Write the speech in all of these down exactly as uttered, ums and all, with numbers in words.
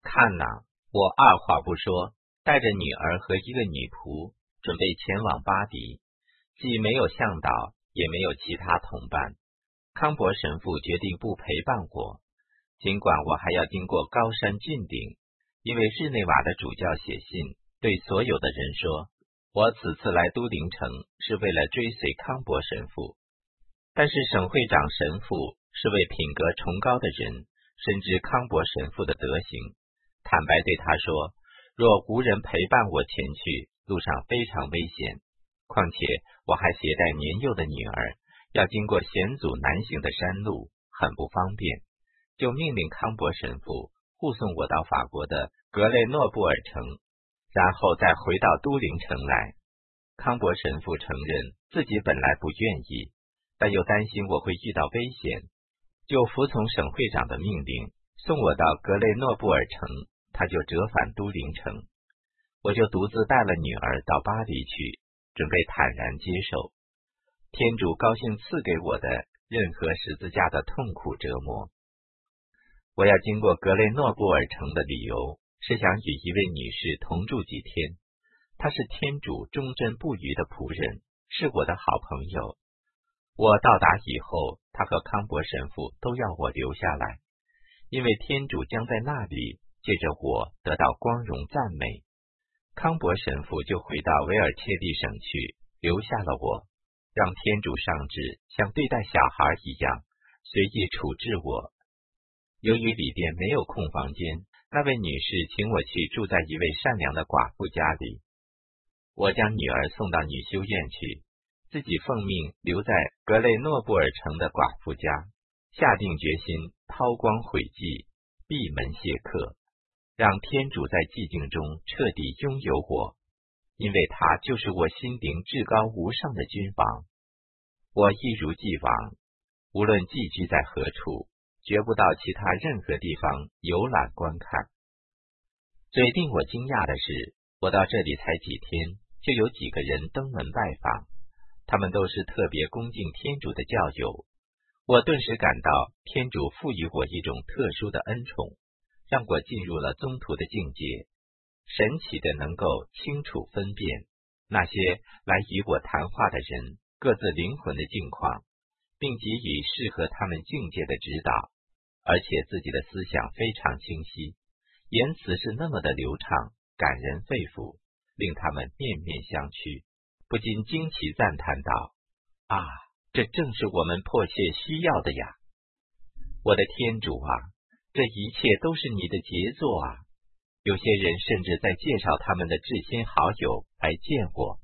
看哪，我二话不说，带着女儿和一个女仆，准备前往巴黎，既没有向导，也没有其他同伴。康伯神父决定不陪伴我，尽管我还要经过高山峻岭，因为日内瓦的主教写信对所有的人说，我此次来都灵城是为了追随康伯神父。但是省会长神父是位品格崇高的人，深知康伯神父的德行，坦白对他说，若无人陪伴我前去，路上非常危险，况且我还携带年幼的女儿，要经过险阻难行的山路，很不方便，就命令康伯神父护送我到法国的格雷诺布尔城，然后再回到都灵城来。康伯神父承认自己本来不愿意，但又担心我会遇到危险，就服从省会长的命令，送我到格雷诺布尔城，他就折返都灵城。我就独自带了女儿到巴黎去，准备坦然接受天主高兴赐给我的任何十字架的痛苦折磨。我要经过格雷诺布尔城的理由是想与一位女士同住几天，她是天主忠贞不渝的仆人，是我的好朋友。我到达以后，她和康伯神父都要我留下来，因为天主将在那里借着我得到光荣赞美。康伯神父就回到维尔切利省去，留下了我，让天主上旨像对待小孩一样随意处置我。由于里边没有空房间，那位女士请我去住在一位善良的寡妇家里。我将女儿送到女修院去，自己奉命留在格雷诺布尔城的寡妇家，下定决心韬光晦迹，闭门谢客，让天主在寂静中彻底拥有我，因为他就是我心灵至高无上的君王。我一如既往，无论寄居在何处，绝不到其他任何地方游览观看。最令我惊讶的是，我到这里才几天，就有几个人登门拜访，他们都是特别恭敬天主的教友。我顿时感到天主赋予我一种特殊的恩宠，让我进入了宗徒的境界，神奇的能够清楚分辨那些来与我谈话的人各自灵魂的境况，并给予适合他们境界的指导，而且自己的思想非常清晰，言辞是那么的流畅，感人肺腑，令他们面面相觑，不禁惊奇赞叹道，啊，这正是我们迫切需要的呀！我的天主啊，这一切都是你的杰作啊！有些人甚至在介绍他们的至亲好友来见我。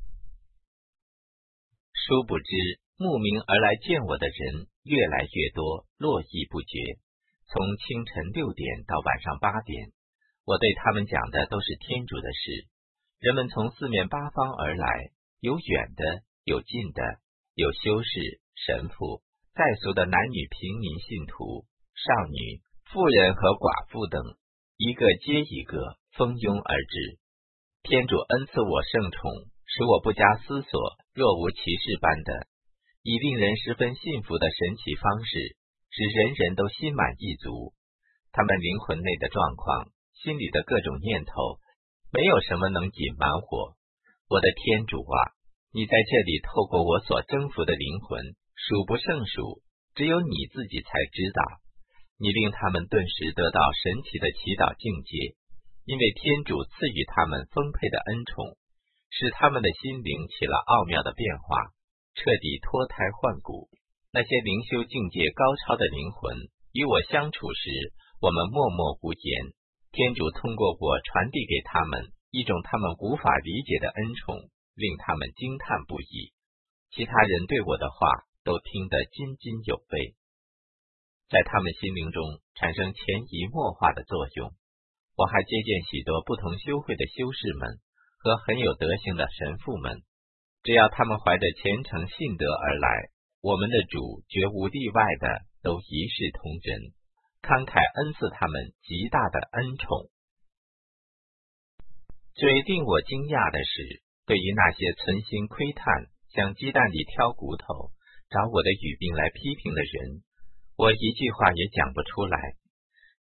殊不知，慕名而来见我的人越来越多，络绎不绝。从清晨六点到晚上八点，我对他们讲的都是天主的事。人们从四面八方而来，有远的，有近的，有修士、神父、在俗的男女平民信徒、少女、妇人和寡妇等，一个接一个蜂拥而至。天主恩赐我圣宠，使我不加思索，若无其事般的，以令人十分信服的神奇方式，使人人都心满意足。他们灵魂内的状况，心里的各种念头，没有什么能隐瞒我。我的天主啊，你在这里透过我所征服的灵魂，数不胜数，只有你自己才知道。你令他们顿时得到神奇的祈祷境界，因为天主赐予他们丰沛的恩宠，使他们的心灵起了奥妙的变化，彻底脱胎换骨。那些灵修境界高超的灵魂与我相处时，我们默默无言，天主通过我传递给他们一种他们无法理解的恩宠，令他们惊叹不已。其他人对我的话都听得津津有味，在他们心灵中产生潜移默化的作用。我还接见许多不同修会的修士们和很有德行的神父们，只要他们怀着虔诚信德而来，我们的主绝无例外的都一视同仁，慷慨恩赐他们极大的恩宠。最令我惊讶的是，对于那些存心窥探，向鸡蛋里挑骨头，找我的语病来批评的人，我一句话也讲不出来。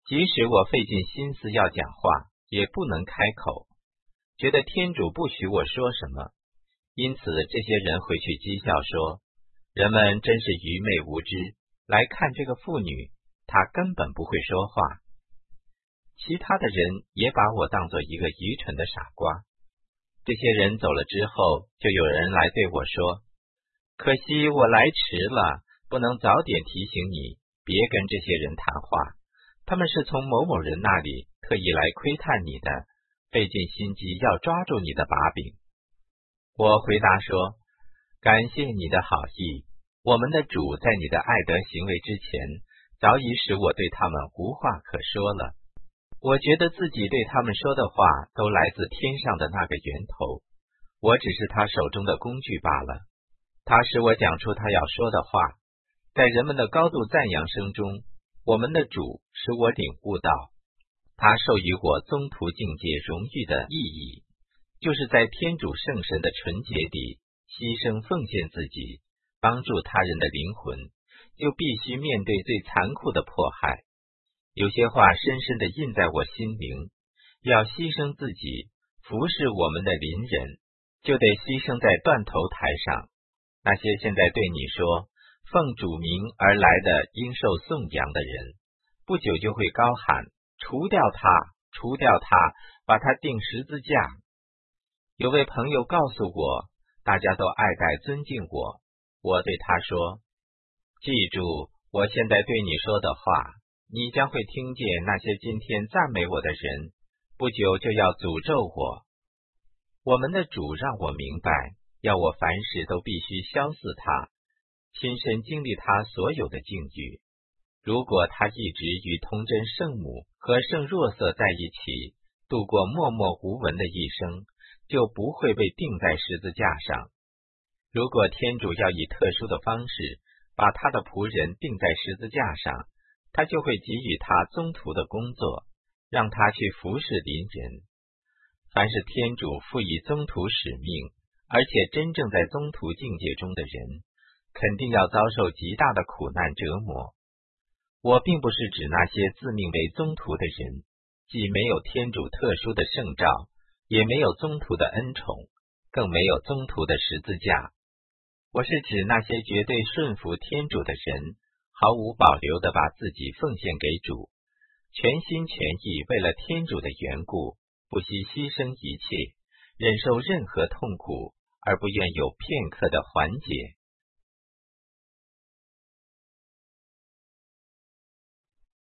即使我费尽心思要讲话，也不能开口，觉得天主不许我说什么。因此这些人回去讥笑说，人们真是愚昧无知，来看这个妇女，她根本不会说话。其他的人也把我当作一个愚蠢的傻瓜。这些人走了之后，就有人来对我说，可惜我来迟了，不能早点提醒你，别跟这些人谈话，他们是从某某人那里特意来窥探你的，费尽心机要抓住你的把柄。我回答说，感谢你的好意，我们的主在你的爱德行为之前，早已使我对他们无话可说了。我觉得自己对他们说的话都来自天上的那个源头，我只是他手中的工具罢了。他使我讲出他要说的话，在人们的高度赞扬声中，我们的主使我领悟到，他授予我宗徒境界荣誉的意义，就是在天主圣神的纯洁地牺牲奉献自己，帮助他人的灵魂，就必须面对最残酷的迫害。有些话深深地印在我心灵，要牺牲自己服侍我们的邻人，就得牺牲在断头台上。那些现在对你说奉主名而来的应受颂扬的人，不久就会高喊，除掉他，除掉他，把他钉十字架。有位朋友告诉我，大家都爱戴尊敬我。我对他说，记住我现在对你说的话，你将会听见那些今天赞美我的人，不久就要诅咒我。我们的主让我明白，要我凡事都必须消似他，亲身经历他所有的境遇。如果他一直与童真圣母和圣若瑟在一起，度过默默无闻的一生，就不会被钉在十字架上。如果天主要以特殊的方式把他的仆人钉在十字架上，他就会给予他宗徒的工作，让他去服侍邻人。凡是天主赋予宗徒使命，而且真正在宗徒境界中的人，肯定要遭受极大的苦难折磨。我并不是指那些自命为宗徒的人，既没有天主特殊的圣召，也没有宗徒的恩宠，更没有宗徒的十字架。我是指那些绝对顺服天主的人，毫无保留地把自己奉献给主，全心全意为了天主的缘故，不惜牺牲一切，忍受任何痛苦，而不愿有片刻的缓解。